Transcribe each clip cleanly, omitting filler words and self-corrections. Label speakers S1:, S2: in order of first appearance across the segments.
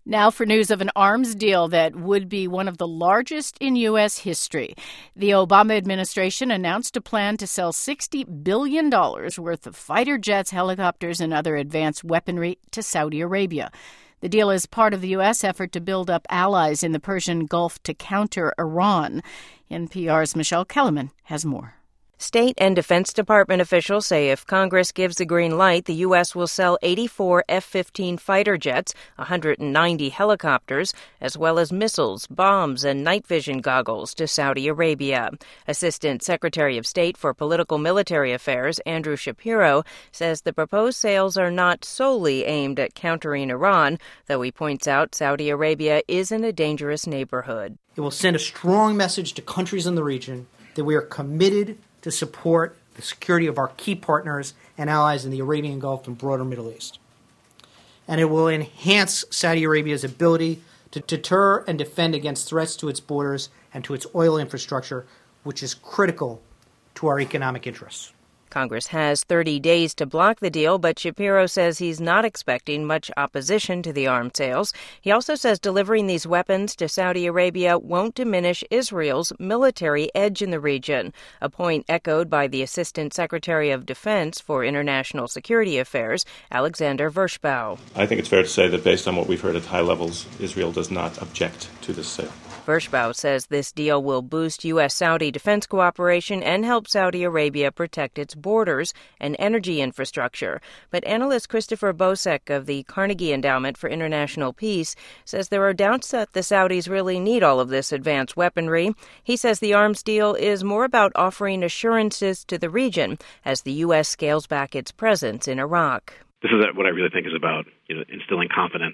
S1: Now for news of an arms deal that would be one of the largest in U.S. history. The Obama administration announced a plan to sell $60 billion worth of fighter jets, helicopters, and other advanced weaponry to Saudi Arabia. The deal is part of the U.S. effort to build up allies in the Persian Gulf to counter Iran. NPR's Michelle Kellerman has more.
S2: State and Defense Department officials say if Congress gives the green light, the U.S. will sell 84 F-15 fighter jets, 190 helicopters, as well as missiles, bombs, and night vision goggles to Saudi Arabia. Assistant Secretary of State for Political Military Affairs, Andrew Shapiro, says the proposed sales are not solely aimed at countering Iran, though he points out Saudi Arabia is in a dangerous neighborhood.
S3: It will send a strong message to countries in the region that we are committed to support the security of our key partners and allies in the Arabian Gulf and broader Middle East. And it will enhance Saudi Arabia's ability to deter and defend against threats to its borders and to its oil infrastructure, which is critical to our economic interests.
S2: Congress has 30 days to block the deal, but Shapiro says he's not expecting much opposition to the arms sales. He also says delivering these weapons to Saudi Arabia won't diminish Israel's military edge in the region, a point echoed by the Assistant Secretary of Defense for International Security Affairs, Alexander Vershbow.
S4: I think it's fair to say that based on what we've heard at high levels, Israel does not object to this sale.
S2: Vershbow says this deal will boost U.S.-Saudi defense cooperation and help Saudi Arabia protect its borders and energy infrastructure. But analyst Christopher Bosek of the Carnegie Endowment for International Peace says there are doubts that the Saudis really need all of this advanced weaponry. He says the arms deal is more about offering assurances to the region as the U.S. scales back its presence in Iraq.
S5: This is what I really think is about, instilling confidence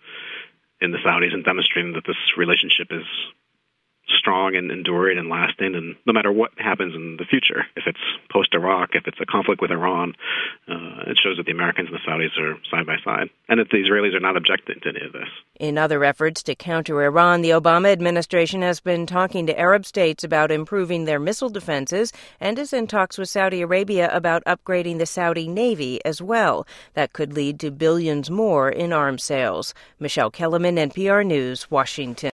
S5: in the Saudis and demonstrating that this relationship is strong and enduring and lasting, and no matter what happens in the future, if it's post-Iraq, if it's a conflict with Iran, it shows that the Americans and the Saudis are side by side, and that the Israelis are not objecting to any of this.
S2: In other efforts to counter Iran, the Obama administration has been talking to Arab states about improving their missile defenses and is in talks with Saudi Arabia about upgrading the Saudi Navy as well. That could lead to billions more in arms sales. Michelle Kellerman, NPR News, Washington.